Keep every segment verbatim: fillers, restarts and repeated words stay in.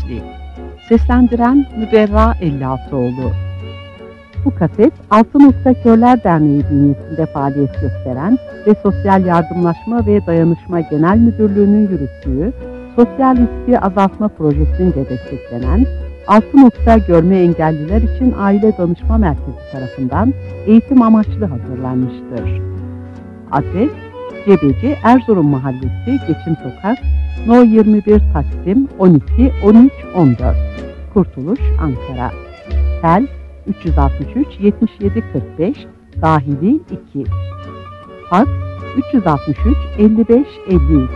Gençlik. Seslendiren Müberra Ellialtıoğlu. Bu kaset Altı Nokta Körler Derneği bünyesinde faaliyet gösteren ve Sosyal Yardımlaşma ve Dayanışma Genel Müdürlüğü'nün yürüttüğü Sosyal Riski Azaltma Projesi'nce desteklenen Altı Nokta Görme Engelliler için Aile Danışma Merkezi tarafından eğitim amaçlı hazırlanmıştır. Adres: Cebeci Erzurum Mahallesi, Geçim Sokak, No yirmi bir Taksim on iki on üç on dört, Kurtuluş, Ankara. Tel üç yüz altmış üç yetmiş yedi kırk beş, dahili iki. Faks üç yüz altmış üç elli beş elli üç.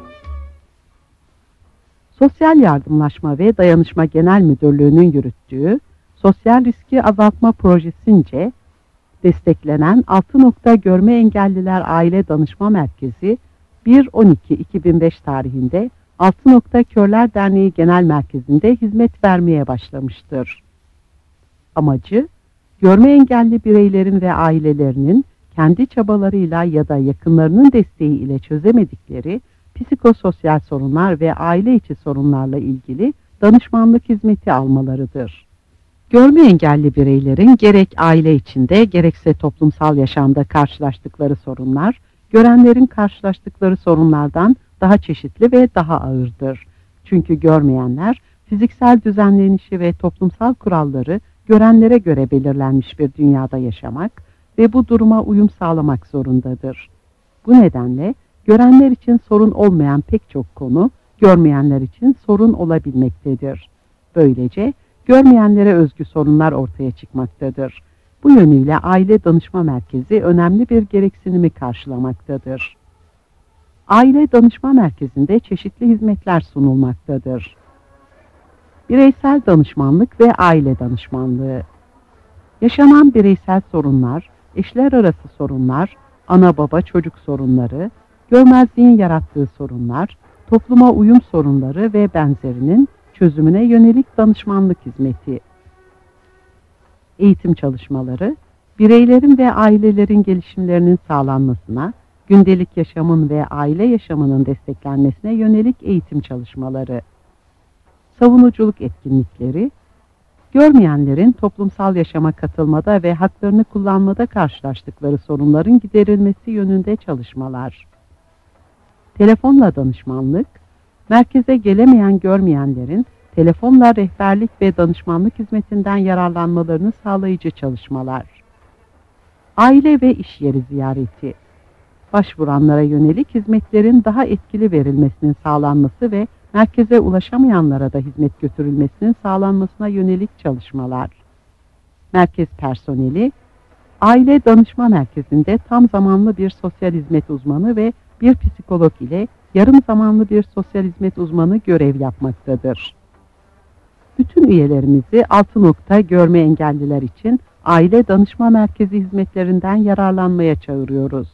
Sosyal Yardımlaşma ve Dayanışma Genel Müdürlüğü'nün yürüttüğü Sosyal Riski Azaltma Projesi'nce desteklenen Altı Nokta Görme Engelliler Aile Danışma Merkezi bir on iki iki bin beş tarihinde Altı Nokta Körler Derneği Genel Merkezi'nde hizmet vermeye başlamıştır. Amacı, görme engelli bireylerin ve ailelerinin kendi çabalarıyla ya da yakınlarının desteği ile çözemedikleri psikososyal sorunlar ve aile içi sorunlarla ilgili danışmanlık hizmeti almalarıdır. Görme engelli bireylerin gerek aile içinde gerekse toplumsal yaşamda karşılaştıkları sorunlar, görenlerin karşılaştıkları sorunlardan daha çeşitli ve daha ağırdır. Çünkü görmeyenler fiziksel düzenlenişi ve toplumsal kuralları görenlere göre belirlenmiş bir dünyada yaşamak ve bu duruma uyum sağlamak zorundadır. Bu nedenle görenler için sorun olmayan pek çok konu, görmeyenler için sorun olabilmektedir. Böylece görmeyenlere özgü sorunlar ortaya çıkmaktadır. Bu yönüyle Aile Danışma Merkezi önemli bir gereksinimi karşılamaktadır. Aile Danışma Merkezi'nde çeşitli hizmetler sunulmaktadır. Bireysel danışmanlık ve aile danışmanlığı. Yaşanan bireysel sorunlar, eşler arası sorunlar, ana baba çocuk sorunları, görmezliğin yarattığı sorunlar, topluma uyum sorunları ve benzerinin çözümüne yönelik danışmanlık hizmeti. Eğitim çalışmaları, bireylerin ve ailelerin gelişimlerinin sağlanmasına, gündelik yaşamın ve aile yaşamının desteklenmesine yönelik eğitim çalışmaları. Savunuculuk etkinlikleri, görmeyenlerin toplumsal yaşama katılmada ve haklarını kullanmada karşılaştıkları sorunların giderilmesi yönünde çalışmalar. Telefonla danışmanlık, merkeze gelemeyen görmeyenlerin telefonla rehberlik ve danışmanlık hizmetinden yararlanmalarını sağlayıcı çalışmalar. Aile ve iş yeri ziyareti, başvuranlara yönelik hizmetlerin daha etkili verilmesinin sağlanması ve merkeze ulaşamayanlara da hizmet götürülmesinin sağlanmasına yönelik çalışmalar. Merkez personeli, Aile Danışma Merkezi'nde tam zamanlı bir sosyal hizmet uzmanı ve bir psikolog ile yarım zamanlı bir sosyal hizmet uzmanı görev yapmaktadır. Bütün üyelerimizi Altı Nokta Görme Engelliler için Aile Danışma Merkezi hizmetlerinden yararlanmaya çağırıyoruz.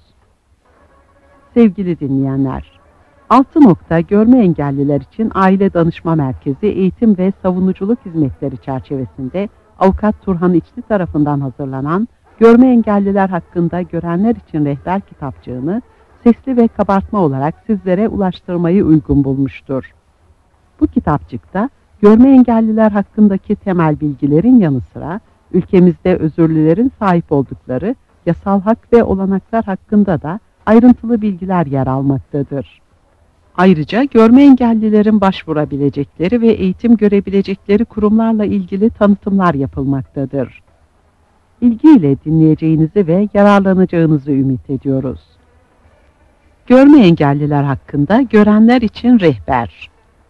Sevgili dinleyenler, Altı Nokta Görme Engelliler için Aile Danışma Merkezi eğitim ve savunuculuk hizmetleri çerçevesinde Avukat Turhan İçli tarafından hazırlanan Görme Engelliler Hakkında Görenler için Rehber kitapçığını sesli ve kabartma olarak sizlere ulaştırmayı uygun bulmuştur. Bu kitapçıkta görme engelliler hakkındaki temel bilgilerin yanı sıra ülkemizde özürlülerin sahip oldukları yasal hak ve olanaklar hakkında da ayrıntılı bilgiler yer almaktadır. Ayrıca görme engellilerin başvurabilecekleri ve eğitim görebilecekleri kurumlarla ilgili tanıtımlar yapılmaktadır. İlgiyle dinleyeceğinizi ve yararlanacağınızı ümit ediyoruz. Görme engelliler hakkında görenler için rehber.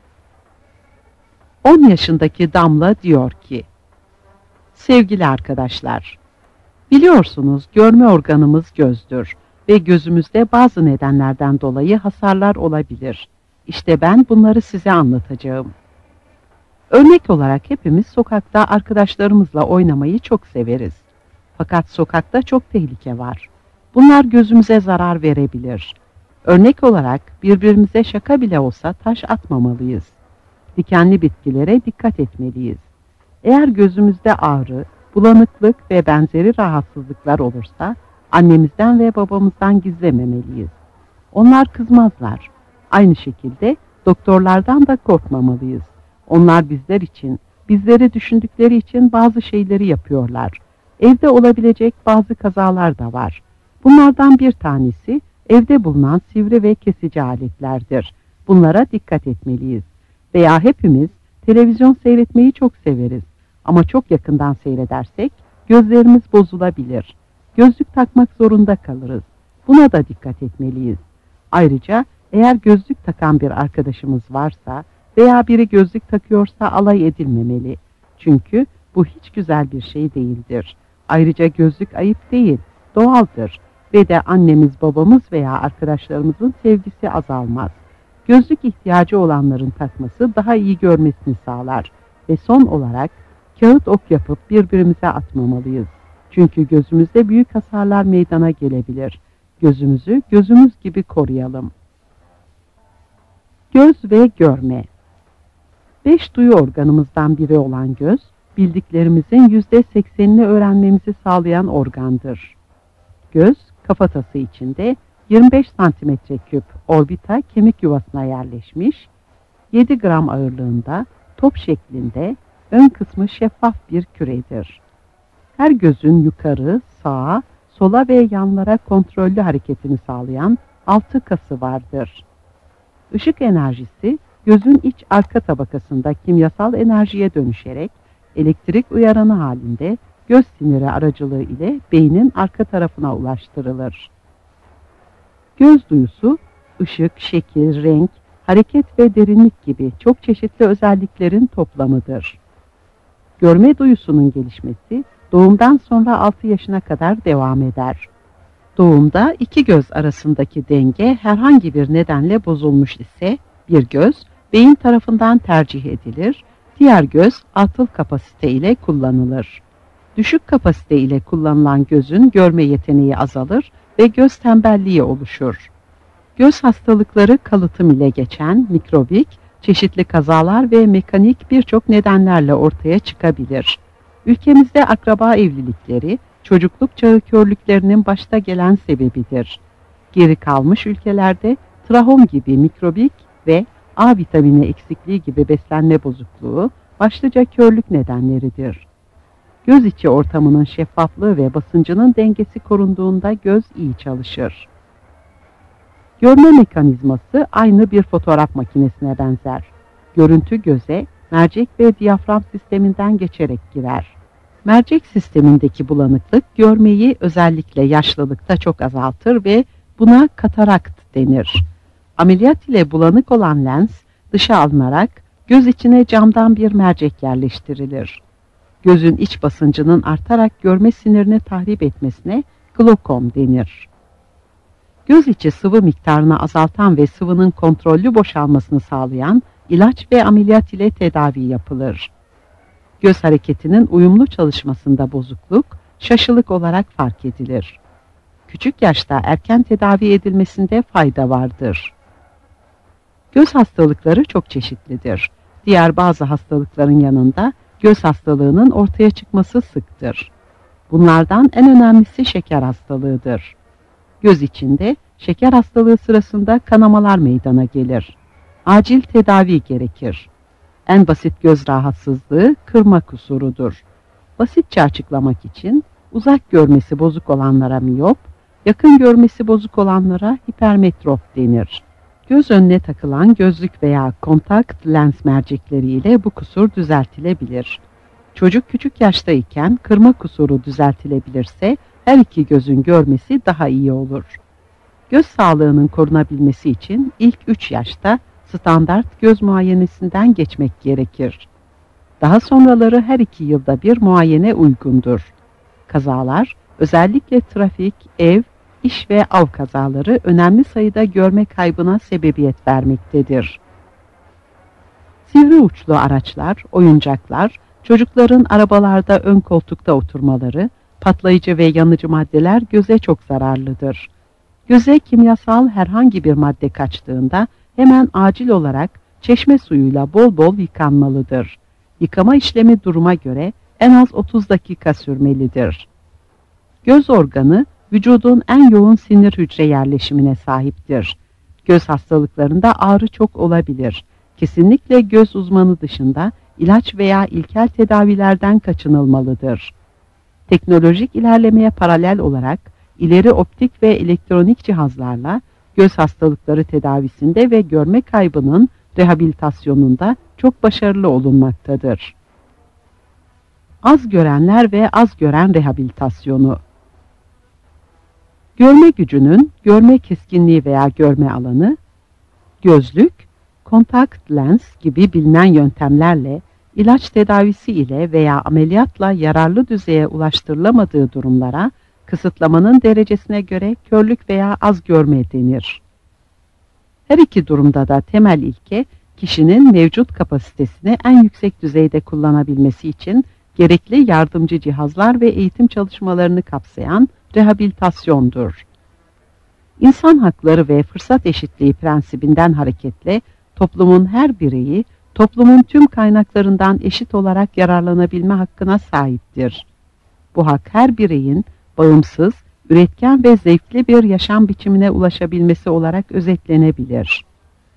on yaşındaki Damla diyor ki, sevgili arkadaşlar, biliyorsunuz görme organımız gözdür ve gözümüzde bazı nedenlerden dolayı hasarlar olabilir. İşte ben bunları size anlatacağım. Örnek olarak hepimiz sokakta arkadaşlarımızla oynamayı çok severiz. Fakat sokakta çok tehlike var. Bunlar gözümüze zarar verebilir. Örnek olarak birbirimize şaka bile olsa taş atmamalıyız. Dikenli bitkilere dikkat etmeliyiz. Eğer gözümüzde ağrı, bulanıklık ve benzeri rahatsızlıklar olursa annemizden ve babamızdan gizlememeliyiz. Onlar kızmazlar. Aynı şekilde doktorlardan da korkmamalıyız. Onlar bizler için, bizleri düşündükleri için bazı şeyleri yapıyorlar. Evde olabilecek bazı kazalar da var. Bunlardan bir tanesi evde bulunan sivri ve kesici aletlerdir. Bunlara dikkat etmeliyiz. Veya hepimiz televizyon seyretmeyi çok severiz. Ama çok yakından seyredersek gözlerimiz bozulabilir. Gözlük takmak zorunda kalırız. Buna da dikkat etmeliyiz. Ayrıca eğer gözlük takan bir arkadaşımız varsa veya biri gözlük takıyorsa alay edilmemeli. Çünkü bu hiç güzel bir şey değildir. Ayrıca gözlük ayıp değil, doğaldır. Ve de annemiz, babamız veya arkadaşlarımızın sevgisi azalmaz. Gözlük ihtiyacı olanların takması daha iyi görmesini sağlar. Ve son olarak kağıt ok yapıp birbirimize atmamalıyız. Çünkü gözümüzde büyük hasarlar meydana gelebilir. Gözümüzü gözümüz gibi koruyalım. Göz ve görme. Beş duyu organımızdan biri olan göz, bildiklerimizin yüzde seksenini öğrenmemizi sağlayan organdır. Göz, kafatası içinde yirmi beş santimetre küp orbita kemik yuvasına yerleşmiş, yedi gram ağırlığında, top şeklinde, ön kısmı şeffaf bir küredir. Her gözün yukarı, sağa, sola ve yanlara kontrollü hareketini sağlayan altı kası vardır. Işık enerjisi, gözün iç arka tabakasında kimyasal enerjiye dönüşerek, elektrik uyaranı halinde göz siniri aracılığı ile beynin arka tarafına ulaştırılır. Göz duyusu, ışık, şekil, renk, hareket ve derinlik gibi çok çeşitli özelliklerin toplamıdır. Görme duyusunun gelişmesi, doğumdan sonra altı yaşına kadar devam eder. Doğumda iki göz arasındaki denge herhangi bir nedenle bozulmuş ise, bir göz beyin tarafından tercih edilir, diğer göz atıl kapasite ile kullanılır. Düşük kapasite ile kullanılan gözün görme yeteneği azalır ve göz tembelliği oluşur. Göz hastalıkları kalıtım ile geçen mikrobik, çeşitli kazalar ve mekanik birçok nedenlerle ortaya çıkabilir. Ülkemizde akraba evlilikleri, çocukluk çağı körlüklerinin başta gelen sebebidir. Geri kalmış ülkelerde trahom gibi mikrobik ve A vitamini eksikliği gibi beslenme bozukluğu başlıca körlük nedenleridir. Göz içi ortamının şeffaflığı ve basıncının dengesi korunduğunda göz iyi çalışır. Görme mekanizması aynı bir fotoğraf makinesine benzer. Görüntü göze, mercek ve diyafram sisteminden geçerek girer. Mercek sistemindeki bulanıklık görmeyi özellikle yaşlılıkta çok azaltır ve buna katarakt denir. Ameliyat ile bulanık olan lens dışa alınarak göz içine camdan bir mercek yerleştirilir. Gözün iç basıncının artarak görme sinirini tahrip etmesine glokom denir. Göz içi sıvı miktarını azaltan ve sıvının kontrollü boşalmasını sağlayan ilaç ve ameliyat ile tedavi yapılır. Göz hareketinin uyumlu çalışmasında bozukluk, şaşılık olarak fark edilir. Küçük yaşta erken tedavi edilmesinde fayda vardır. Göz hastalıkları çok çeşitlidir. Diğer bazı hastalıkların yanında göz hastalığının ortaya çıkması sıktır. Bunlardan en önemlisi şeker hastalığıdır. Göz içinde şeker hastalığı sırasında kanamalar meydana gelir. Acil tedavi gerekir. En basit göz rahatsızlığı kırma kusurudur. Basitçe açıklamak için uzak görmesi bozuk olanlara miyop, yakın görmesi bozuk olanlara hipermetrop denir. Göz önüne takılan gözlük veya kontakt lens mercekleri ile bu kusur düzeltilebilir. Çocuk küçük yaştayken kırma kusuru düzeltilebilirse her iki gözün görmesi daha iyi olur. Göz sağlığının korunabilmesi için ilk üç yaşta standart göz muayenesinden geçmek gerekir. Daha sonraları her iki yılda bir muayene uygundur. Kazalar, özellikle trafik, ev, iş ve av kazaları önemli sayıda görme kaybına sebebiyet vermektedir. Sivri uçlu araçlar, oyuncaklar, çocukların arabalarda ön koltukta oturmaları, patlayıcı ve yanıcı maddeler göze çok zararlıdır. Göze kimyasal herhangi bir madde kaçtığında hemen acil olarak çeşme suyuyla bol bol yıkanmalıdır. Yıkama işlemi duruma göre en az otuz dakika sürmelidir. Göz organı, vücudun en yoğun sinir hücre yerleşimine sahiptir. Göz hastalıklarında ağrı çok olabilir. kesinlikle göz uzmanı dışında ilaç veya ilkel tedavilerden kaçınılmalıdır. Teknolojik ilerlemeye paralel olarak ileri optik ve elektronik cihazlarla göz hastalıkları tedavisinde ve görme kaybının rehabilitasyonunda çok başarılı olunmaktadır. Az görenler ve az gören rehabilitasyonu. Görme gücünün görme keskinliği veya görme alanı, gözlük, kontakt lens gibi bilinen yöntemlerle ilaç tedavisi ile veya ameliyatla yararlı düzeye ulaştırılamadığı durumlara kısıtlamanın derecesine göre körlük veya az görme denir. Her iki durumda da temel ilke kişinin mevcut kapasitesini en yüksek düzeyde kullanabilmesi için gerekli yardımcı cihazlar ve eğitim çalışmalarını kapsayan rehabilitasyondur. İnsan hakları ve fırsat eşitliği prensibinden hareketle toplumun her bireyi toplumun tüm kaynaklarından eşit olarak yararlanabilme hakkına sahiptir. Bu hak her bireyin bağımsız, üretken ve zevkli bir yaşam biçimine ulaşabilmesi olarak özetlenebilir.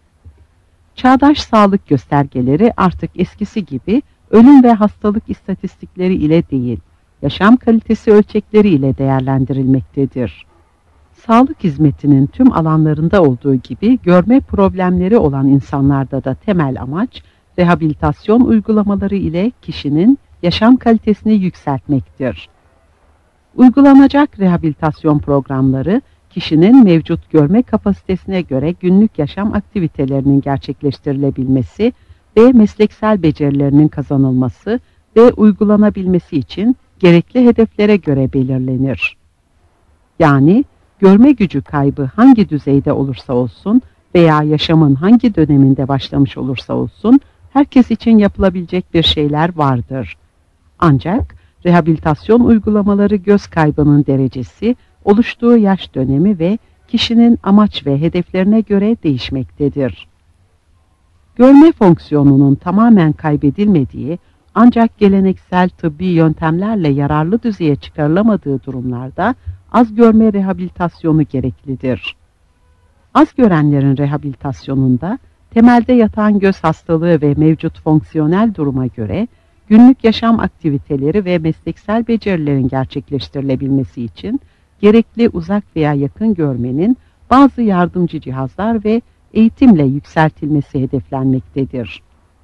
Çağdaş sağlık göstergeleri artık eskisi gibi ölüm ve hastalık istatistikleri ile değil, yaşam kalitesi ölçekleri ile değerlendirilmektedir. Sağlık hizmetinin tüm alanlarında olduğu gibi görme problemleri olan insanlarda da temel amaç, rehabilitasyon uygulamaları ile kişinin yaşam kalitesini yükseltmektir. Uygulanacak rehabilitasyon programları, kişinin mevcut görme kapasitesine göre günlük yaşam aktivitelerinin gerçekleştirilebilmesi ve mesleksel becerilerinin kazanılması ve uygulanabilmesi için gerekli hedeflere göre belirlenir. Yani, görme gücü kaybı hangi düzeyde olursa olsun veya yaşamın hangi döneminde başlamış olursa olsun, herkes için yapılabilecek bir şeyler vardır. Ancak rehabilitasyon uygulamaları göz kaybının derecesi, oluştuğu yaş dönemi ve kişinin amaç ve hedeflerine göre değişmektedir. Görme fonksiyonunun tamamen kaybedilmediği, ancak geleneksel tıbbi yöntemlerle yararlı düzeye çıkarılamadığı durumlarda az görme rehabilitasyonu gereklidir. Az görenlerin rehabilitasyonunda temelde yatan göz hastalığı ve mevcut fonksiyonel duruma göre günlük yaşam aktiviteleri ve mesleksel becerilerin gerçekleştirilebilmesi için gerekli uzak veya yakın görmenin bazı yardımcı cihazlar ve eğitimle yükseltilmesi hedeflenmektedir.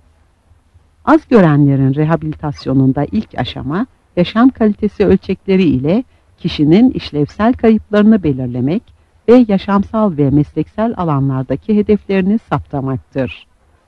Az görenlerin rehabilitasyonunda ilk aşama, yaşam kalitesi ölçekleri ile kişinin işlevsel kayıplarını belirlemek ve yaşamsal ve mesleksel alanlardaki hedeflerini saptamaktır.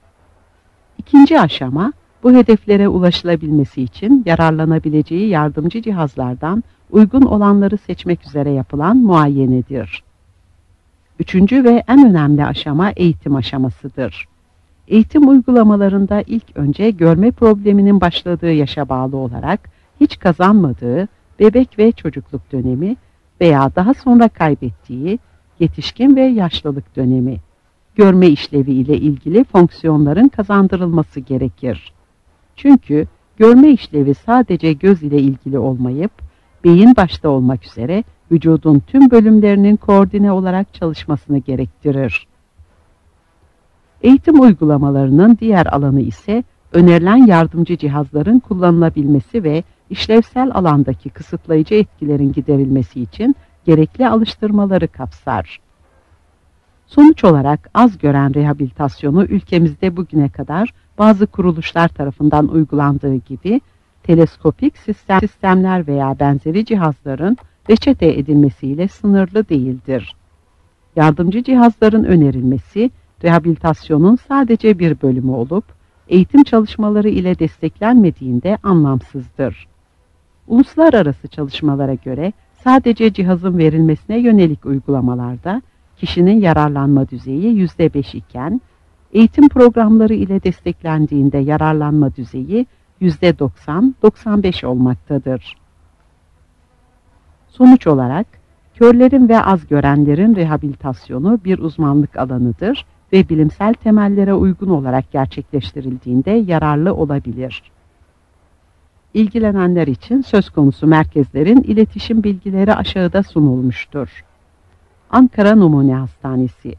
İkinci aşama, bu hedeflere ulaşılabilmesi için yararlanabileceği yardımcı cihazlardan uygun olanları seçmek üzere yapılan muayenedir. Üçüncü ve en önemli aşama eğitim aşamasıdır. Eğitim uygulamalarında ilk önce görme probleminin başladığı yaşa bağlı olarak hiç kazanmadığı bebek ve çocukluk dönemi veya daha sonra kaybettiği yetişkin ve yaşlılık dönemi, görme işlevi ile ilgili fonksiyonların kazandırılması gerekir. Çünkü görme işlevi sadece göz ile ilgili olmayıp, beyin başta olmak üzere vücudun tüm bölümlerinin koordine olarak çalışmasını gerektirir. Eğitim uygulamalarının diğer alanı ise önerilen yardımcı cihazların kullanılabilmesi ve işlevsel alandaki kısıtlayıcı etkilerin giderilmesi için gerekli alıştırmaları kapsar. Sonuç olarak az gören rehabilitasyonu ülkemizde bugüne kadar bazı kuruluşlar tarafından uygulandığı gibi teleskopik sistem, sistemler veya benzeri cihazların reçete edilmesiyle sınırlı değildir. Yardımcı cihazların önerilmesi, rehabilitasyonun sadece bir bölümü olup, eğitim çalışmaları ile desteklenmediğinde anlamsızdır. Uluslararası çalışmalara göre sadece cihazın verilmesine yönelik uygulamalarda kişinin yararlanma düzeyi yüzde beş iken, eğitim programları ile desteklendiğinde yararlanma düzeyi yüzde doksan doksan beş olmaktadır. Sonuç olarak, körlerin ve az görenlerin rehabilitasyonu bir uzmanlık alanıdır ve bilimsel temellere uygun olarak gerçekleştirildiğinde yararlı olabilir. İlgilenenler için söz konusu merkezlerin iletişim bilgileri aşağıda sunulmuştur. Ankara Numune Hastanesi,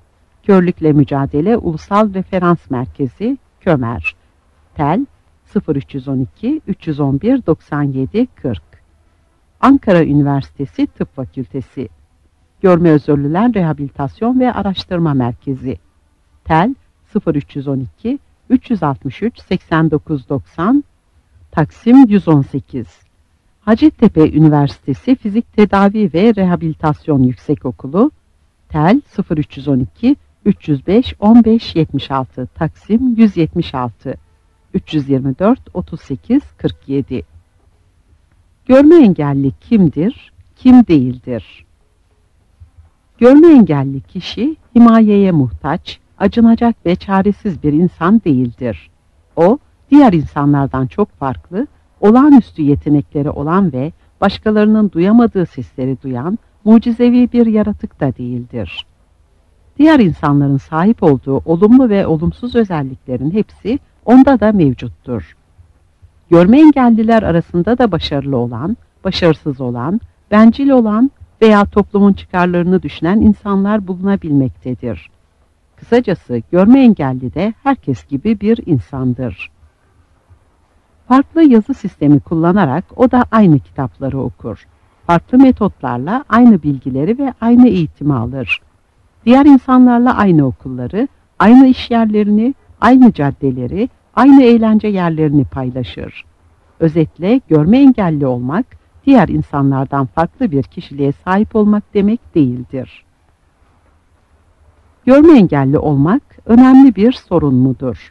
Körlükle Mücadele Ulusal Referans Merkezi Kömer. Tel sıfır üç on iki üç yüz on bir doksan yedi kırk. Ankara Üniversitesi Tıp Fakültesi. Görme Özürlüler Rehabilitasyon ve Araştırma Merkezi. Tel sıfır üç on iki üç yüz altmış üç seksen dokuz doksan. Taksim yüz on sekiz. Hacettepe Üniversitesi Fizik Tedavi ve Rehabilitasyon Yüksekokulu. Tel sıfır üç on iki üç yüz beş on beş yetmiş altı. Taksim yüz yetmiş altı. üç yüz yirmi dört otuz sekiz kırk yedi. Görme engelli kimdir, kim değildir? Görme engelli kişi himayeye muhtaç, acınacak ve çaresiz bir insan değildir. O, diğer insanlardan çok farklı, olağanüstü yetenekleri olan ve başkalarının duyamadığı sesleri duyan, mucizevi bir yaratık da değildir. Diğer insanların sahip olduğu olumlu ve olumsuz özelliklerin hepsi onda da mevcuttur. Görme engelliler arasında da başarılı olan, başarısız olan, bencil olan veya toplumun çıkarlarını düşünen insanlar bulunabilmektedir. Kısacası görme engelli de herkes gibi bir insandır. Farklı yazı sistemi kullanarak o da aynı kitapları okur. Farklı metotlarla aynı bilgileri ve aynı eğitimi alır. Diğer insanlarla aynı okulları, aynı iş yerlerini, aynı caddeleri, aynı eğlence yerlerini paylaşır. Özetle görme engelli olmak, diğer insanlardan farklı bir kişiliğe sahip olmak demek değildir. Görme engelli olmak önemli bir sorun mudur?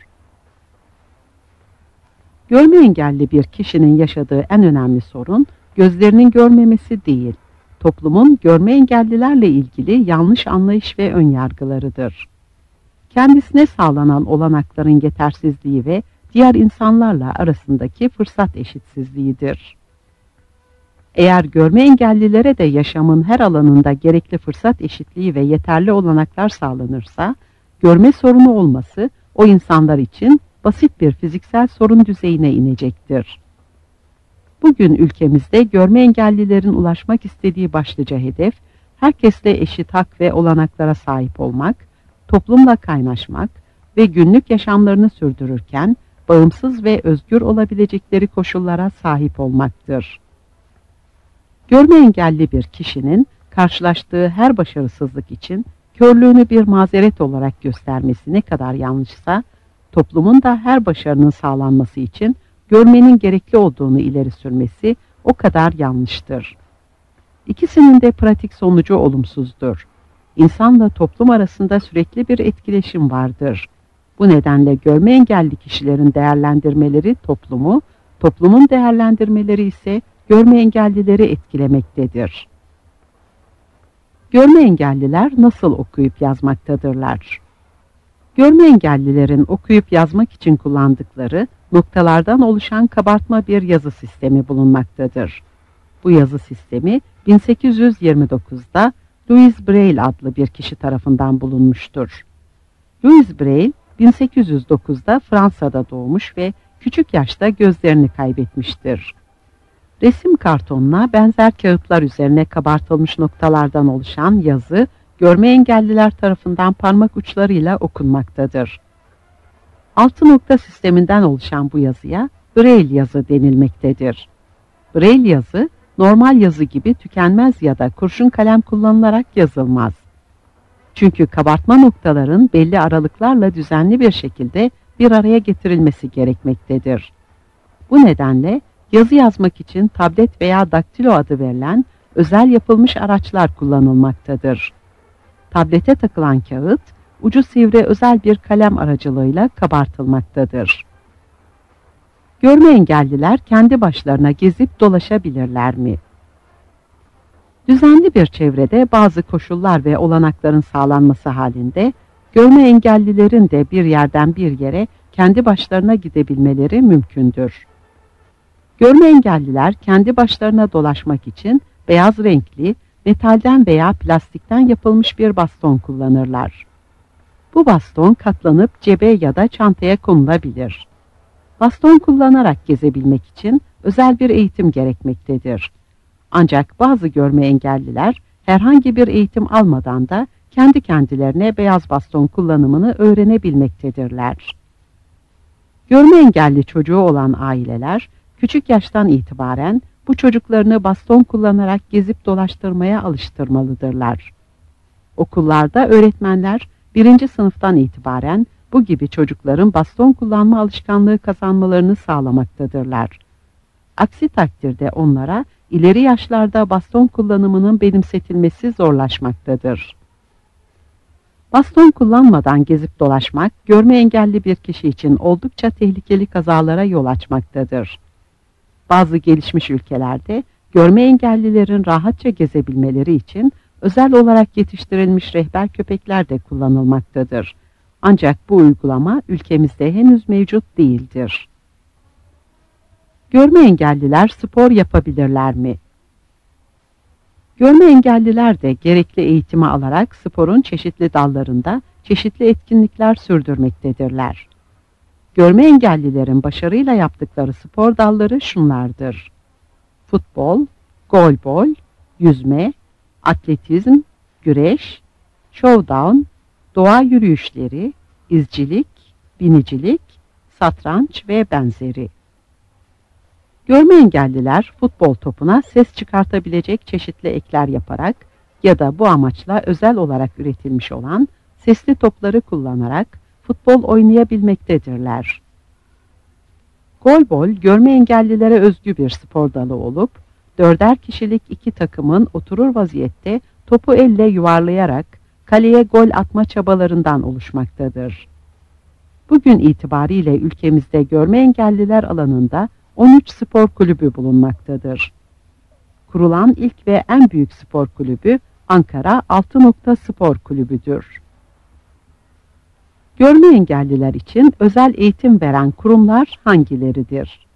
Görme engelli bir kişinin yaşadığı en önemli sorun, gözlerinin görmemesi değil, toplumun görme engellilerle ilgili yanlış anlayış ve önyargılarıdır. Kendisine sağlanan olanakların yetersizliği ve diğer insanlarla arasındaki fırsat eşitsizliğidir. Eğer görme engellilere de yaşamın her alanında gerekli fırsat eşitliği ve yeterli olanaklar sağlanırsa, görme sorunu olması o insanlar için basit bir fiziksel sorun düzeyine inecektir. Bugün ülkemizde görme engellilerin ulaşmak istediği başlıca hedef, herkesle eşit hak ve olanaklara sahip olmak, toplumla kaynaşmak ve günlük yaşamlarını sürdürürken bağımsız ve özgür olabilecekleri koşullara sahip olmaktır. Görme engelli bir kişinin karşılaştığı her başarısızlık için körlüğünü bir mazeret olarak göstermesi ne kadar yanlışsa, toplumun da her başarının sağlanması için görmenin gerekli olduğunu ileri sürmesi o kadar yanlıştır. İkisinin de pratik sonucu olumsuzdur. İnsanla toplum arasında sürekli bir etkileşim vardır. Bu nedenle görme engelli kişilerin değerlendirmeleri toplumu, toplumun değerlendirmeleri ise görme engellileri etkilemektedir. Görme engelliler nasıl okuyup yazmaktadırlar? Görme engellilerin okuyup yazmak için kullandıkları noktalardan oluşan kabartma bir yazı sistemi bulunmaktadır. Bu yazı sistemi bin sekiz yüz yirmi dokuzda Louis Braille adlı bir kişi tarafından bulunmuştur. Louis Braille bin sekiz yüz dokuzda Fransa'da doğmuş ve küçük yaşta gözlerini kaybetmiştir. Resim kartonuna benzer kağıtlar üzerine kabartılmış noktalardan oluşan yazı, görme engelliler tarafından parmak uçlarıyla okunmaktadır. Altı nokta sisteminden oluşan bu yazıya Braille yazı denilmektedir. Braille yazı, normal yazı gibi tükenmez ya da kurşun kalem kullanılarak yazılmaz. Çünkü kabartma noktaların belli aralıklarla düzenli bir şekilde bir araya getirilmesi gerekmektedir. Bu nedenle yazı yazmak için tablet veya daktilo adı verilen özel yapılmış araçlar kullanılmaktadır. Tablete takılan kağıt, ucu sivri özel bir kalem aracılığıyla kabartılmaktadır. Görme engelliler kendi başlarına gezip dolaşabilirler mi? Düzenli bir çevrede bazı koşullar ve olanakların sağlanması halinde, görme engellilerin de bir yerden bir yere kendi başlarına gidebilmeleri mümkündür. Görme engelliler kendi başlarına dolaşmak için beyaz renkli, metalden veya plastikten yapılmış bir baston kullanırlar. Bu baston katlanıp cebe ya da çantaya konulabilir. Baston kullanarak gezebilmek için özel bir eğitim gerekmektedir. Ancak bazı görme engelliler herhangi bir eğitim almadan da kendi kendilerine beyaz baston kullanımını öğrenebilmektedirler. Görme engelli çocuğu olan aileler, küçük yaştan itibaren bu çocuklarını baston kullanarak gezip dolaştırmaya alıştırmalıdırlar. Okullarda öğretmenler birinci sınıftan itibaren bu gibi çocukların baston kullanma alışkanlığı kazanmalarını sağlamaktadırlar. Aksi takdirde onlara ileri yaşlarda baston kullanımının benimsetilmesi zorlaşmaktadır. Baston kullanmadan gezip dolaşmak, görme engelli bir kişi için oldukça tehlikeli kazalara yol açmaktadır. Bazı gelişmiş ülkelerde görme engellilerin rahatça gezebilmeleri için özel olarak yetiştirilmiş rehber köpekler de kullanılmaktadır. Ancak bu uygulama ülkemizde henüz mevcut değildir. Görme engelliler spor yapabilirler mi? Görme engelliler de gerekli eğitimi alarak sporun çeşitli dallarında çeşitli etkinlikler sürdürmektedirler. Görme engellilerin başarıyla yaptıkları spor dalları şunlardır: futbol, golbol, yüzme, atletizm, güreş, showdown, doğa yürüyüşleri, izcilik, binicilik, satranç ve benzeri. Görme engelliler futbol topuna ses çıkartabilecek çeşitli ekler yaparak ya da bu amaçla özel olarak üretilmiş olan sesli topları kullanarak futbol oynayabilmektedirler. Golbol, görme engellilere özgü bir spor dalı olup, dörder kişilik iki takımın oturur vaziyette topu elle yuvarlayarak kaleye gol atma çabalarından oluşmaktadır. Bugün itibariyle ülkemizde görme engelliler alanında on üç spor kulübü bulunmaktadır. Kurulan ilk ve en büyük spor kulübü Ankara Altı Nokta Spor Kulübü'dür. Görme engelliler için özel eğitim veren kurumlar hangileridir?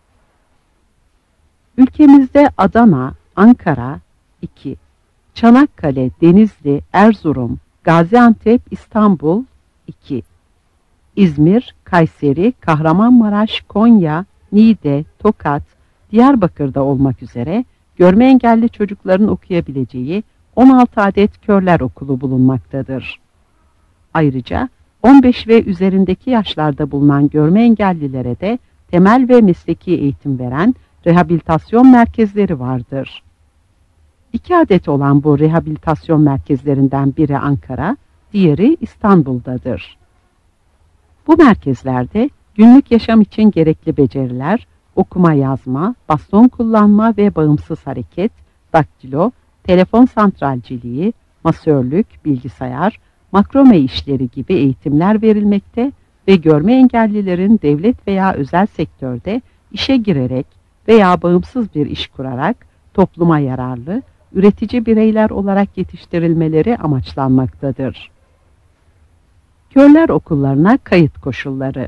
Ülkemizde Adana, Ankara iki, Çanakkale, Denizli, Erzurum, Gaziantep, İstanbul iki, İzmir, Kayseri, Kahramanmaraş, Konya, Niğde, Tokat, Diyarbakır'da olmak üzere görme engelli çocukların okuyabileceği on altı adet körler okulu bulunmaktadır. Ayrıca on beş ve üzerindeki yaşlarda bulunan görme engellilere de temel ve mesleki eğitim veren rehabilitasyon merkezleri vardır. İki adet olan bu rehabilitasyon merkezlerinden biri Ankara, diğeri İstanbul'dadır. Bu merkezlerde günlük yaşam için gerekli beceriler, okuma yazma, baston kullanma ve bağımsız hareket, daktilo, telefon santralciliği, masörlük, bilgisayar, makrome işleri gibi eğitimler verilmekte ve görme engellilerin devlet veya özel sektörde işe girerek veya bağımsız bir iş kurarak topluma yararlı, üretici bireyler olarak yetiştirilmeleri amaçlanmaktadır. Körler okullarına kayıt koşulları.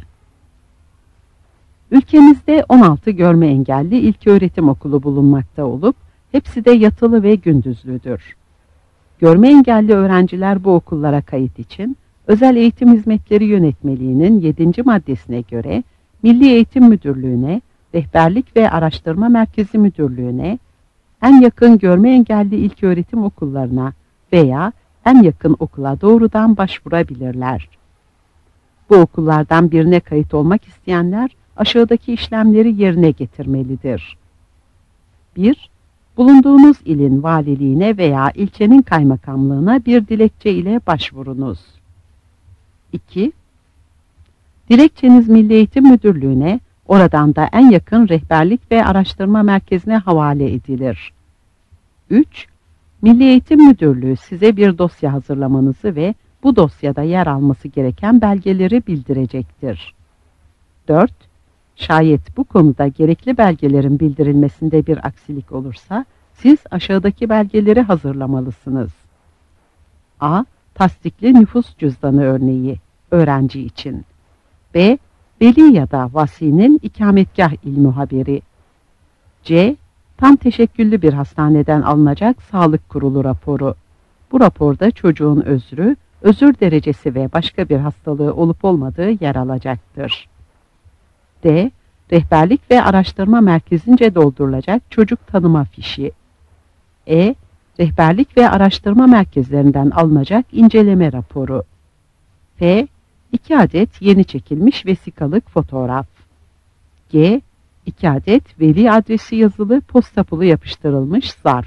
Ülkemizde on altı görme engelli ilköğretim okulu bulunmakta olup, hepsi de yatılı ve gündüzlüdür. Görme engelli öğrenciler bu okullara kayıt için, Özel Eğitim Hizmetleri Yönetmeliği'nin yedinci maddesine göre, Milli Eğitim Müdürlüğü'ne, Rehberlik ve Araştırma Merkezi Müdürlüğü'ne, en yakın görme engelli ilköğretim okullarına veya en yakın okula doğrudan başvurabilirler. Bu okullardan birine kayıt olmak isteyenler, aşağıdaki işlemleri yerine getirmelidir. bir. Bulunduğunuz ilin valiliğine veya ilçenin kaymakamlığına bir dilekçe ile başvurunuz. iki. Dilekçeniz Milli Eğitim Müdürlüğü'ne, oradan da en yakın rehberlik ve araştırma merkezine havale edilir. üç. Milli Eğitim Müdürlüğü size bir dosya hazırlamanızı ve bu dosyada yer alması gereken belgeleri bildirecektir. dört. Şayet bu konuda gerekli belgelerin bildirilmesinde bir aksilik olursa, siz aşağıdaki belgeleri hazırlamalısınız. A. Tasdikli nüfus cüzdanı örneği, öğrenci için. B. Veli ya da vasinin ikametgah il muhabiri. C. Tam teşekküllü bir hastaneden alınacak sağlık kurulu raporu. Bu raporda çocuğun özrü, özür derecesi ve başka bir hastalığı olup olmadığı yer alacaktır. D. Rehberlik ve araştırma merkezince doldurulacak çocuk tanıma fişi. E. Rehberlik ve araştırma merkezlerinden alınacak inceleme raporu. F. iki adet yeni çekilmiş vesikalık fotoğraf. G. iki adet veli adresi yazılı posta pulu yapıştırılmış zarf.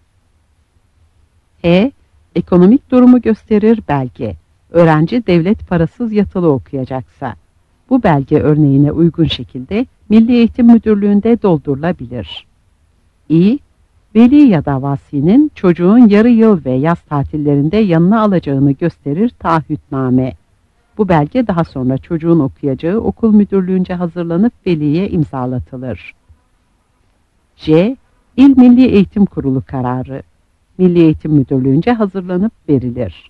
H. Ekonomik durumu gösterir belge. Öğrenci devlet parasız yatılı okuyacaksa. Bu belge örneğine uygun şekilde Milli Eğitim Müdürlüğü'nde doldurulabilir. İ. Veli ya da vasinin çocuğun yarı yıl ve yaz tatillerinde yanına alacağını gösterir taahhütname. Bu belge daha sonra çocuğun okuyacağı okul müdürlüğünce hazırlanıp veliye imzalatılır. J. İl Milli Eğitim Kurulu kararı. Milli Eğitim Müdürlüğü'nce hazırlanıp verilir.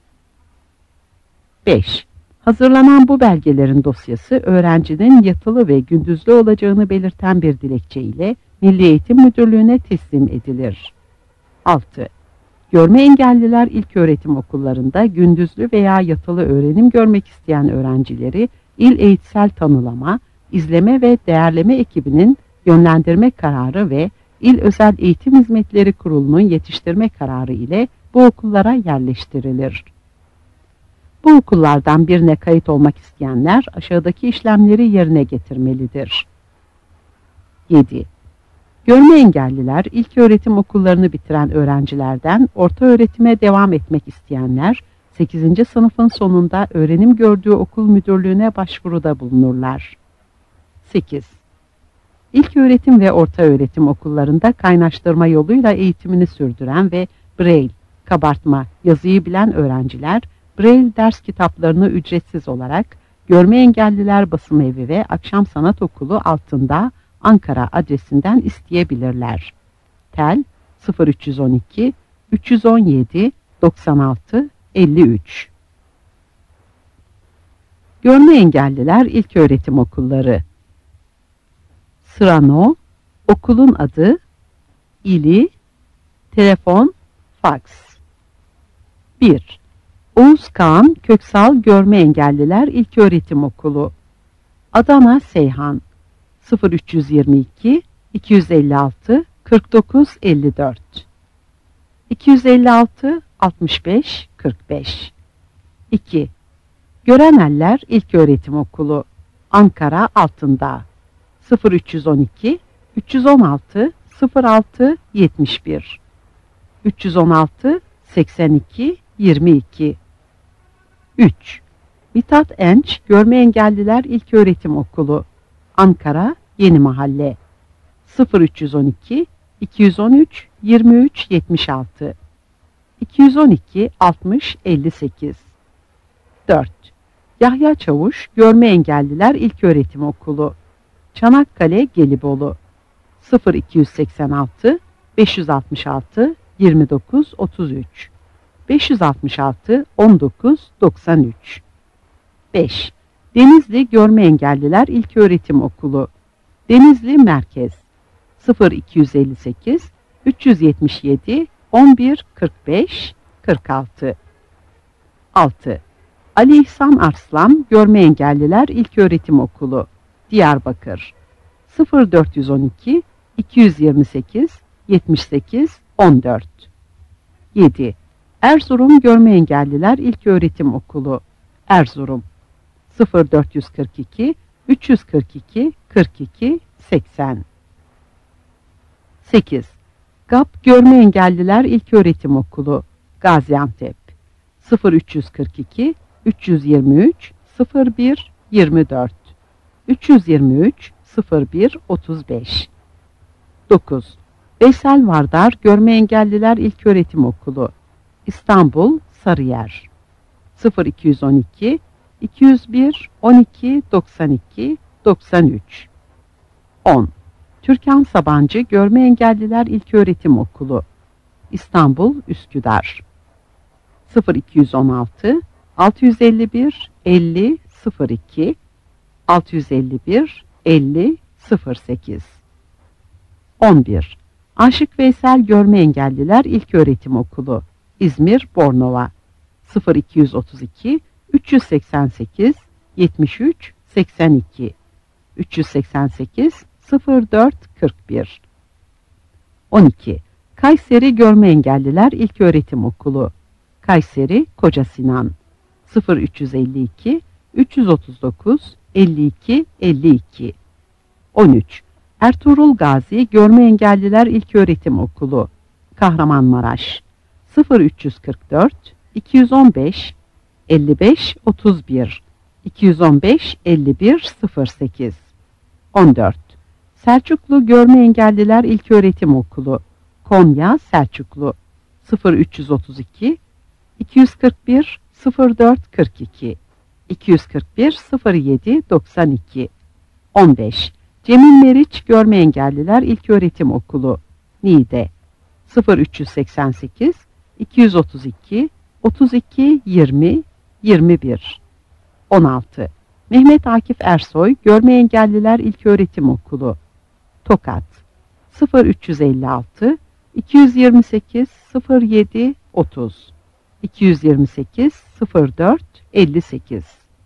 beş. Hazırlanan bu belgelerin dosyası öğrencinin yatılı ve gündüzlü olacağını belirten bir dilekçe ile Milli Eğitim Müdürlüğü'ne teslim edilir. altı. Görme engelliler ilköğretim okullarında gündüzlü veya yatılı öğrenim görmek isteyen öğrencileri İl Eğitsel Tanılama, İzleme ve Değerleme ekibinin yönlendirme kararı ve İl Özel Eğitim Hizmetleri Kurulu'nun yetiştirme kararı ile bu okullara yerleştirilir. Bu okullardan birine kayıt olmak isteyenler aşağıdaki işlemleri yerine getirmelidir. yedi. Görme engelliler ilköğretim okullarını bitiren öğrencilerden ortaöğretime devam etmek isteyenler sekizinci sınıfın sonunda öğrenim gördüğü okul müdürlüğüne başvuruda bulunurlar. sekiz. İlköğretim ve ortaöğretim okullarında kaynaştırma yoluyla eğitimini sürdüren ve Braille, kabartma, yazıyı bilen öğrenciler Braille ders kitaplarını ücretsiz olarak Görme Engelliler Basım Evi ve Akşam Sanat Okulu altında Ankara adresinden isteyebilirler. Tel sıfır üç on iki üç on yedi doksan altı elli üç. Görme Engelliler İlköğretim Okulları. Sırano, okulun adı, ili, telefon, faks. bir. Oğuz Kağan Köksal Görme Engelliler İlköğretim Okulu. Adana Seyhan sıfır üç yirmi iki iki yüz elli altı kırk dokuz elli dört. iki yüz elli altı altmış beş kırk beş. iki. Göreneller İlköğretim Okulu. Ankara Altındağ sıfır üç on iki üç on altı sıfır altı yetmiş bir. üç yüz on altı seksen iki yirmi iki. üç. Mithat Enç Görme Engelliler İlköğretim Okulu. Ankara Yeni Mahalle sıfır üç on iki iki on üç yirmi üç yetmiş altı. iki yüz on iki altmış elli sekiz. dört. Yahya Çavuş Görme Engelliler İlköğretim Okulu. Çanakkale Gelibolu sıfır iki seksen altı beş altı altı yirmi dokuz otuz üç. beş altı altı on dokuz doksan üç. beş. Denizli Görme Engelliler İlköğretim Okulu. Denizli Merkez sıfır iki elli sekiz üç yetmiş yedi on bir kırk beş kırk altı. altı. Ali İhsan Arslan Görme Engelliler İlköğretim Okulu. Diyarbakır sıfır dört on iki iki yirmi sekiz yetmiş sekiz on dört. yedi. Erzurum Görme Engelliler İlköğretim Okulu. Erzurum sıfır dört kırk iki üç kırk iki kırk iki seksen. sekiz. GAP Görme Engelliler İlköğretim Okulu. Gaziantep sıfır üç kırk iki üç yirmi üç sıfır bir yirmi dört. üç yirmi üç sıfır bir otuz beş. dokuz. Veysel Vardar Görme Engelliler İlköğretim Okulu. İstanbul Sarıyer sıfır iki on iki iki yüz bir on iki doksan iki doksan üç. on. Türkan Sabancı Görme Engelliler İlköğretim Okulu. İstanbul Üsküdar sıfır iki on altı altı elli bir elli sıfır iki altı elli bir elli sıfır sekiz. on bir. Aşık Veysel Görme Engelliler İlköğretim Okulu. İzmir Bornova sıfır iki otuz iki üç seksen sekiz yetmiş üç seksen iki. üç seksen sekiz sıfır dört kırk bir. on iki. Kayseri Görme Engelliler İlköğretim Okulu, Kayseri Koca Sinan, sıfır üç yüz elli iki üç yüz otuz dokuz elli iki elli iki. on üç. Ertuğrul Gazi Görme Engelliler İlköğretim Okulu, Kahramanmaraş, sıfır üç yüz kırk dört iki yüz on beş elli beş otuz bir iki yüz on beş elli bir sıfır sekiz. on dört. Selçuklu Görme Engelliler İlköğretim Okulu, Konya Selçuklu, sıfır üç yüz otuz iki iki yüz kırk bir sıfır dört kırk iki iki yüz kırk bir sıfır yedi doksan iki. on beş. Cemil Meriç Görme Engelliler İlköğretim Okulu, Niğde, sıfır üç yüz seksen sekiz iki yüz otuz iki otuz iki yirmi yirmi bir. on altı. Mehmet Akif Ersoy Görme Engelliler İlköğretim Okulu, Tokat, sıfır üç yüz elli altı iki yüz yirmi sekiz sıfır yedi otuz iki yüz yirmi sekiz sıfır dört elli sekiz.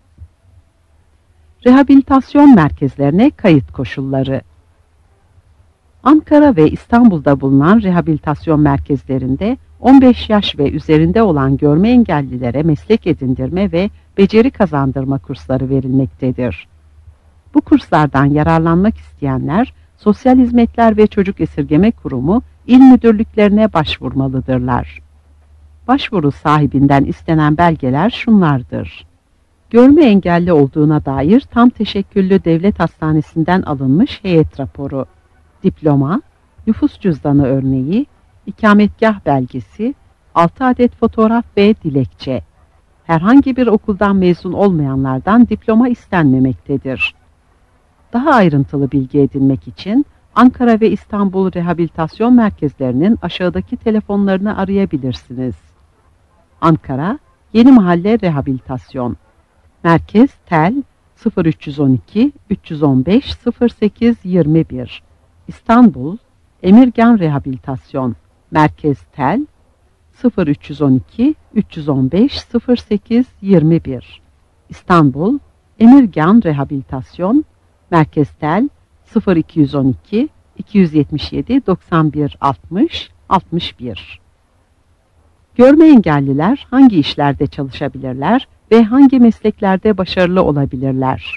Rehabilitasyon merkezlerine kayıt koşulları. Ankara ve İstanbul'da bulunan rehabilitasyon merkezlerinde on beş yaş ve üzerinde olan görme engellilere meslek edindirme ve beceri kazandırma kursları verilmektedir. Bu kurslardan yararlanmak isteyenler Sosyal Hizmetler ve Çocuk Esirgeme Kurumu il müdürlüklerine başvurmalıdırlar. Başvuru sahibinden istenen belgeler şunlardır: görme engelli olduğuna dair tam teşekküllü devlet hastanesinden alınmış heyet raporu, diploma, nüfus cüzdanı örneği, ikametgah belgesi, altı adet fotoğraf ve dilekçe. Herhangi bir okuldan mezun olmayanlardan diploma istenmemektedir. Daha ayrıntılı bilgi edinmek için Ankara ve İstanbul Rehabilitasyon Merkezlerinin aşağıdaki telefonlarını arayabilirsiniz. Ankara, Yeni Mahalle Rehabilitasyon, Merkez Tel sıfır üç yüz on iki üç yüz on beş sıfır sekiz yirmi bir. İstanbul, Emirgan Rehabilitasyon, Merkez Tel sıfır üç yüz on iki üç yüz on beş sıfır sekiz yirmi bir. İstanbul, Emirgan Rehabilitasyon, Merkez Tel sıfır iki yüz on iki iki yüz yetmiş yedi doksan bir altmış altmış bir. Görme engelliler hangi işlerde çalışabilirler ve hangi mesleklerde başarılı olabilirler?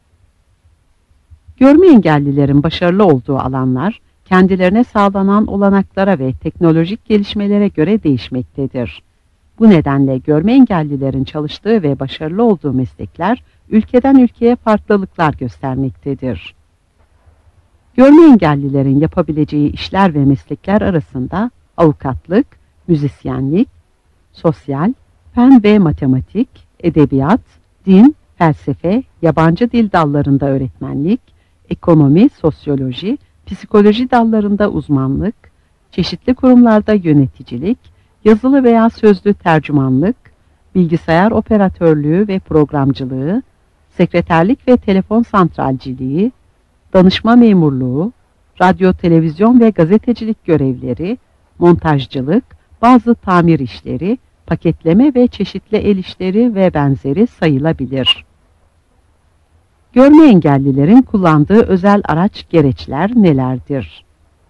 Görme engellilerin başarılı olduğu alanlar, kendilerine sağlanan olanaklara ve teknolojik gelişmelere göre değişmektedir. Bu nedenle görme engellilerin çalıştığı ve başarılı olduğu meslekler, ülkeden ülkeye farklılıklar göstermektedir. Görme engellilerin yapabileceği işler ve meslekler arasında avukatlık, müzisyenlik, sosyal, fen ve matematik, edebiyat, din, felsefe, yabancı dil dallarında öğretmenlik, ekonomi, sosyoloji, psikoloji dallarında uzmanlık, çeşitli kurumlarda yöneticilik, yazılı veya sözlü tercümanlık, bilgisayar operatörlüğü ve programcılığı, sekreterlik ve telefon santralciliği, danışma memurluğu, radyo, televizyon ve gazetecilik görevleri, montajcılık, bazı tamir işleri, paketleme ve çeşitli el işleri ve benzeri sayılabilir. Görme engellilerin kullandığı özel araç gereçler nelerdir?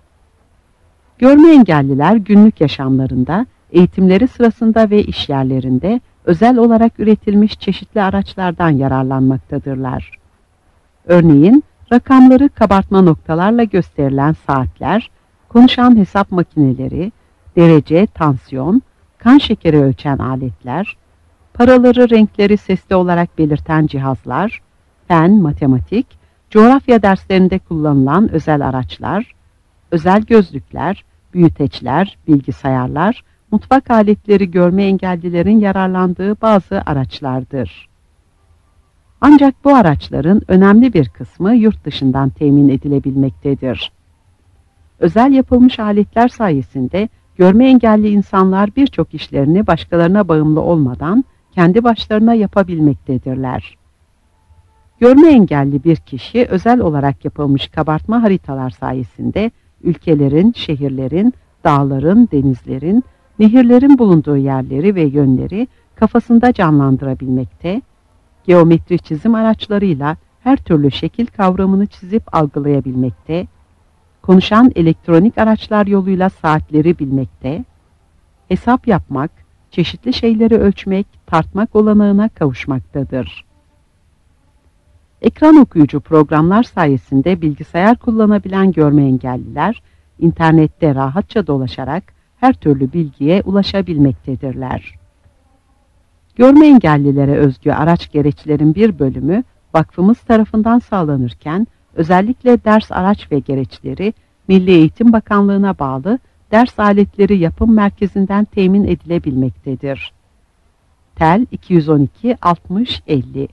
Görme engelliler günlük yaşamlarında, eğitimleri sırasında ve işyerlerinde özel olarak üretilmiş çeşitli araçlardan yararlanmaktadırlar. Örneğin, rakamları kabartma noktalarla gösterilen saatler, konuşan hesap makineleri, derece, tansiyon, kan şekeri ölçen aletler, paraları, renkleri sesli olarak belirten cihazlar, fen, matematik, coğrafya derslerinde kullanılan özel araçlar, özel gözlükler, büyüteçler, bilgisayarlar, mutfak aletleri görme engellilerin yararlandığı bazı araçlardır. Ancak bu araçların önemli bir kısmı yurt dışından temin edilebilmektedir. Özel yapılmış aletler sayesinde görme engelli insanlar birçok işlerini başkalarına bağımlı olmadan kendi başlarına yapabilmektedirler. Görme engelli bir kişi özel olarak yapılmış kabartma haritalar sayesinde ülkelerin, şehirlerin, dağların, denizlerin, nehirlerin bulunduğu yerleri ve yönleri kafasında canlandırabilmekte, geometri çizim araçlarıyla her türlü şekil kavramını çizip algılayabilmekte, konuşan elektronik araçlar yoluyla saatleri bilmekte, hesap yapmak, çeşitli şeyleri ölçmek, tartmak olanağına kavuşmaktadır. Ekran okuyucu programlar sayesinde bilgisayar kullanabilen görme engelliler, internette rahatça dolaşarak her türlü bilgiye ulaşabilmektedirler. Görme engellilere özgü araç gereçlerin bir bölümü vakfımız tarafından sağlanırken, özellikle ders araç ve gereçleri Milli Eğitim Bakanlığı'na bağlı ders aletleri yapım merkezinden temin edilebilmektedir. Tel iki yüz on iki altmış elli.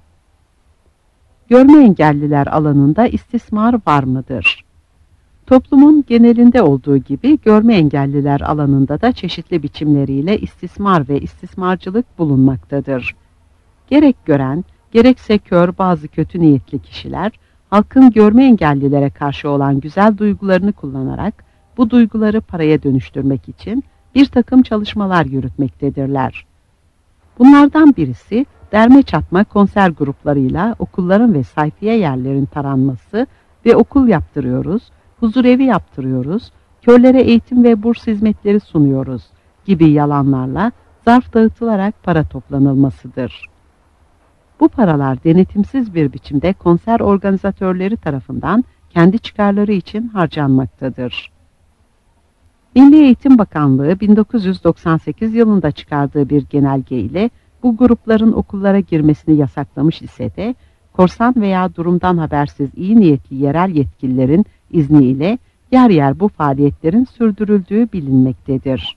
Görme engelliler alanında istismar var mıdır? Toplumun genelinde olduğu gibi görme engelliler alanında da çeşitli biçimleriyle istismar ve istismarcılık bulunmaktadır. Gerek gören, gerekse kör bazı kötü niyetli kişiler, halkın görme engellilere karşı olan güzel duygularını kullanarak, bu duyguları paraya dönüştürmek için bir takım çalışmalar yürütmektedirler. Bunlardan birisi, derme çatma konser gruplarıyla okulların ve sayfiye yerlerin taranması ve okul yaptırıyoruz, huzurevi yaptırıyoruz, körlere eğitim ve burs hizmetleri sunuyoruz gibi yalanlarla zarf dağıtılarak para toplanılmasıdır. Bu paralar denetimsiz bir biçimde konser organizatörleri tarafından kendi çıkarları için harcanmaktadır. Milli Eğitim Bakanlığı bin dokuz yüz doksan sekiz yılında çıkardığı bir genelge ile bu grupların okullara girmesini yasaklamış ise de, korsan veya durumdan habersiz iyi niyetli yerel yetkililerin izniyle yer yer bu faaliyetlerin sürdürüldüğü bilinmektedir.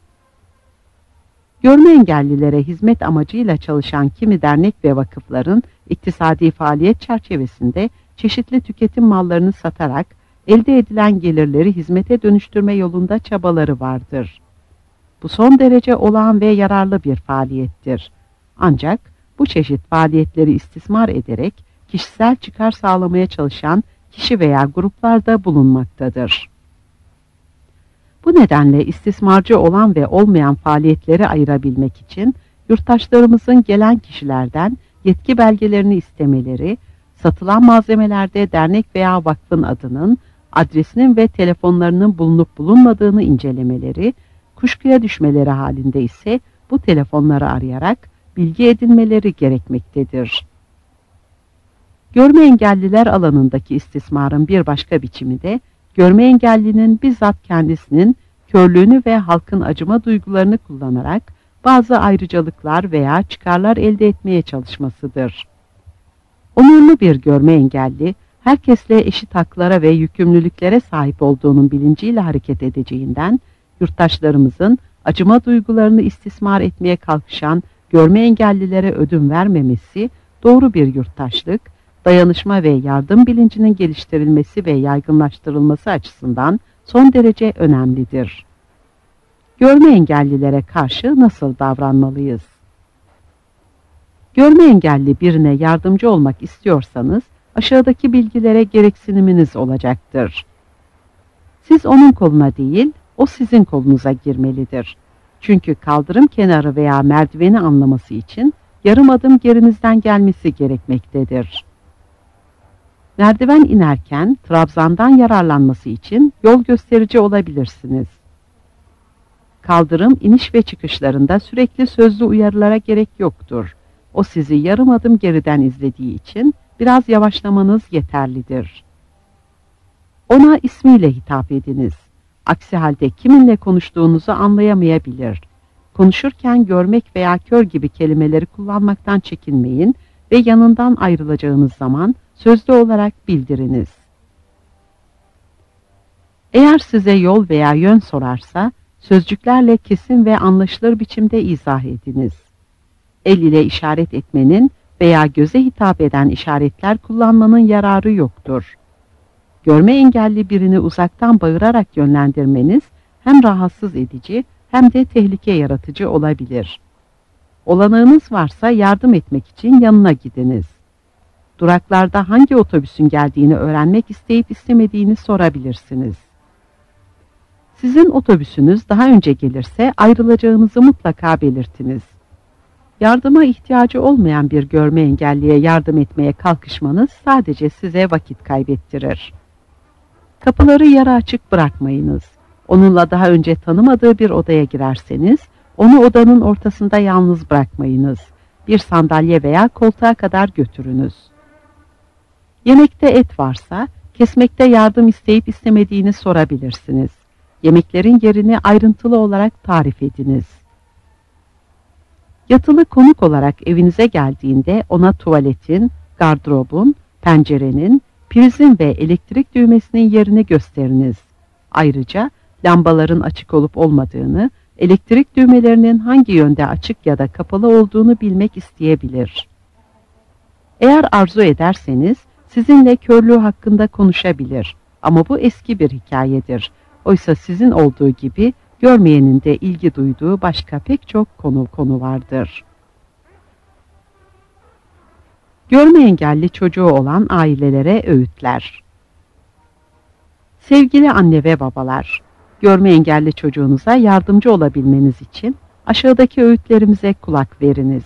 Görme engellilere hizmet amacıyla çalışan kimi dernek ve vakıfların iktisadi faaliyet çerçevesinde çeşitli tüketim mallarını satarak elde edilen gelirleri hizmete dönüştürme yolunda çabaları vardır. Bu son derece olağan ve yararlı bir faaliyettir. Ancak bu çeşit faaliyetleri istismar ederek kişisel çıkar sağlamaya çalışan kişi veya gruplar da bulunmaktadır. Bu nedenle istismarcı olan ve olmayan faaliyetleri ayırabilmek için yurttaşlarımızın gelen kişilerden yetki belgelerini istemeleri, satılan malzemelerde dernek veya vakfın adının, adresinin ve telefonlarının bulunup bulunmadığını incelemeleri, kuşkuya düşmeleri halinde ise bu telefonları arayarak bilgi edinmeleri gerekmektedir. Görme engelliler alanındaki istismarın bir başka biçimi de, görme engellinin bizzat kendisinin körlüğünü ve halkın acıma duygularını kullanarak bazı ayrıcalıklar veya çıkarlar elde etmeye çalışmasıdır. Onurlu bir görme engelli, herkesle eşit haklara ve yükümlülüklere sahip olduğunun bilinciyle hareket edeceğinden, yurttaşlarımızın acıma duygularını istismar etmeye kalkışan görme engellilere ödün vermemesi, doğru bir yurttaşlık, dayanışma ve yardım bilincinin geliştirilmesi ve yaygınlaştırılması açısından son derece önemlidir. Görme engellilere karşı nasıl davranmalıyız? Görme engelli birine yardımcı olmak istiyorsanız, aşağıdaki bilgilere gereksiniminiz olacaktır. Siz onun koluna değil, o sizin kolunuza girmelidir. Çünkü kaldırım kenarı veya merdiveni anlaması için yarım adım gerinizden gelmesi gerekmektedir. Merdiven inerken trabzandan yararlanması için yol gösterici olabilirsiniz. Kaldırım iniş ve çıkışlarında sürekli sözlü uyarılara gerek yoktur. O sizi yarım adım geriden izlediği için biraz yavaşlamanız yeterlidir. Ona ismiyle hitap ediniz. Aksi halde kiminle konuştuğunuzu anlayamayabilir. Konuşurken görmek veya kör gibi kelimeleri kullanmaktan çekinmeyin ve yanından ayrılacağınız zaman sözlü olarak bildiriniz. Eğer size yol veya yön sorarsa, sözcüklerle kesin ve anlaşılır biçimde izah ediniz. El ile işaret etmenin veya göze hitap eden işaretler kullanmanın yararı yoktur. Görme engelli birini uzaktan bağırarak yönlendirmeniz hem rahatsız edici hem de tehlike yaratıcı olabilir. Olanağınız varsa yardım etmek için yanına gidiniz. Duraklarda hangi otobüsün geldiğini öğrenmek isteyip istemediğini sorabilirsiniz. Sizin otobüsünüz daha önce gelirse ayrılacağınızı mutlaka belirtiniz. Yardıma ihtiyacı olmayan bir görme engelliye yardım etmeye kalkışmanız sadece size vakit kaybettirir. Kapıları yarı açık bırakmayınız. Onunla daha önce tanımadığı bir odaya girerseniz, onu odanın ortasında yalnız bırakmayınız. Bir sandalye veya koltuğa kadar götürünüz. Yemekte et varsa, kesmekte yardım isteyip istemediğini sorabilirsiniz. Yemeklerin yerini ayrıntılı olarak tarif ediniz. Yatılı konuk olarak evinize geldiğinde ona tuvaletin, gardırobun, pencerenin, prizin ve elektrik düğmesinin yerini gösteriniz. Ayrıca lambaların açık olup olmadığını, elektrik düğmelerinin hangi yönde açık ya da kapalı olduğunu bilmek isteyebilir. Eğer arzu ederseniz sizinle körlüğü hakkında konuşabilir ama bu eski bir hikayedir. Oysa sizin olduğu gibi görmeyenin de ilgi duyduğu başka pek çok konu konu vardır. Görme engelli çocuğu olan ailelere öğütler. Sevgili anne ve babalar, görme engelli çocuğunuza yardımcı olabilmeniz için aşağıdaki öğütlerimize kulak veriniz.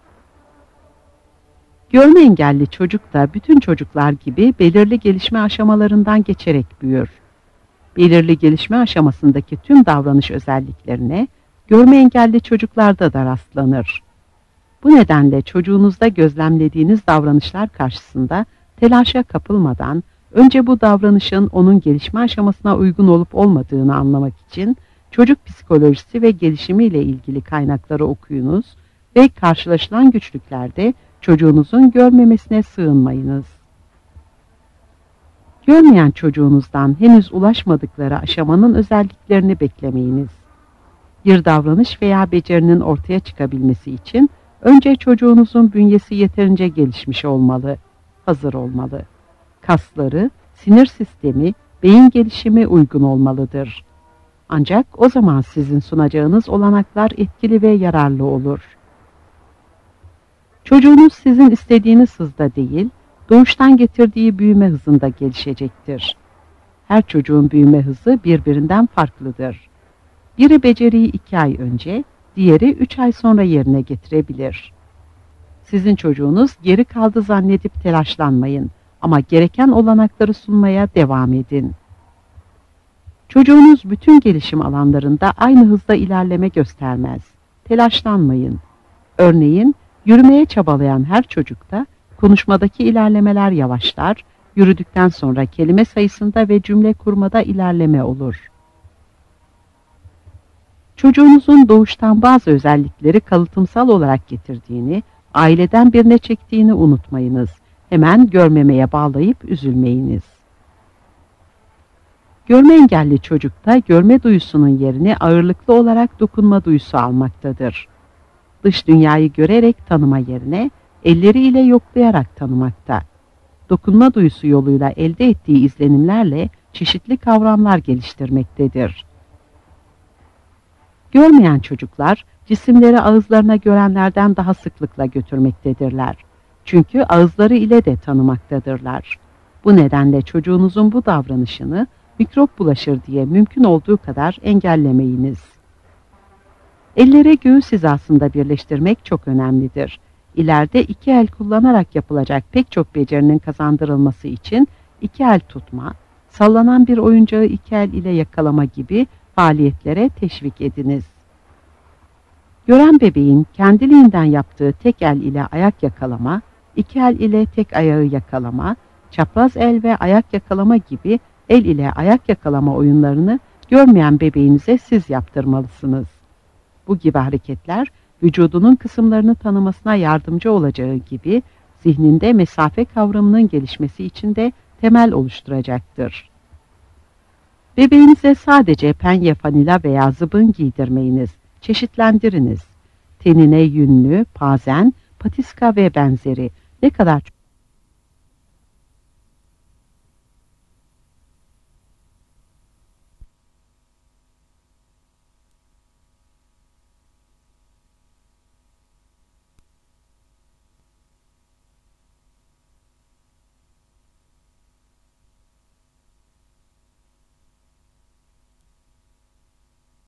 Görme engelli çocuk da bütün çocuklar gibi belirli gelişme aşamalarından geçerek büyür. Belirli gelişme aşamasındaki tüm davranış özelliklerine görme engelli çocuklarda da rastlanır. Bu nedenle çocuğunuzda gözlemlediğiniz davranışlar karşısında telaşa kapılmadan önce bu davranışın onun gelişme aşamasına uygun olup olmadığını anlamak için çocuk psikolojisi ve gelişimiyle ilgili kaynakları okuyunuz ve karşılaşılan güçlüklerde çocuğunuzun görmemesine sığınmayınız. Görmeyen çocuğunuzdan henüz ulaşmadıkları aşamanın özelliklerini beklemeyiniz. Bir davranış veya becerinin ortaya çıkabilmesi için önce çocuğunuzun bünyesi yeterince gelişmiş olmalı, hazır olmalı. Kasları, sinir sistemi, beyin gelişimi uygun olmalıdır. Ancak o zaman sizin sunacağınız olanaklar etkili ve yararlı olur. Çocuğunuz sizin istediğiniz hızda değil, doğuştan getirdiği büyüme hızında gelişecektir. Her çocuğun büyüme hızı birbirinden farklıdır. Biri beceriyi iki ay önce, diğeri üç ay sonra yerine getirebilir. Sizin çocuğunuz geri kaldı zannedip telaşlanmayın ama gereken olanakları sunmaya devam edin. Çocuğunuz bütün gelişim alanlarında aynı hızda ilerleme göstermez. Telaşlanmayın. Örneğin, yürümeye çabalayan her çocukta konuşmadaki ilerlemeler yavaşlar, yürüdükten sonra kelime sayısında ve cümle kurmada ilerleme olur. Çocuğunuzun doğuştan bazı özellikleri kalıtımsal olarak getirdiğini, aileden birine çektiğini unutmayınız. Hemen görmemeye bağlayıp üzülmeyiniz. Görme engelli çocukta görme duyusunun yerini ağırlıklı olarak dokunma duyusu almaktadır. Dış dünyayı görerek tanıma yerine elleriyle yoklayarak tanımakta. Dokunma duyusu yoluyla elde ettiği izlenimlerle çeşitli kavramlar geliştirmektedir. Görmeyen çocuklar cisimleri ağızlarına görenlerden daha sıklıkla götürmektedirler. Çünkü ağızları ile de tanımaktadırlar. Bu nedenle çocuğunuzun bu davranışını mikrop bulaşır diye mümkün olduğu kadar engellemeyiniz. Elleri göğüs hizasında birleştirmek çok önemlidir. İleride iki el kullanarak yapılacak pek çok becerinin kazandırılması için iki el tutma, sallanan bir oyuncağı iki el ile yakalama gibi faaliyetlere teşvik ediniz. Gören bebeğin kendiliğinden yaptığı tek el ile ayak yakalama, iki el ile tek ayağı yakalama, çapraz el ve ayak yakalama gibi el ile ayak yakalama oyunlarını görmeyen bebeğinize siz yaptırmalısınız. Bu gibi hareketler vücudunun kısımlarını tanımasına yardımcı olacağı gibi zihninde mesafe kavramının gelişmesi için de temel oluşturacaktır. Bebeğinize sadece penye, fanila veya zıbın giydirmeyiniz, çeşitlendiriniz. Tenine yünlü, pazen, patiska ve benzeri ne kadar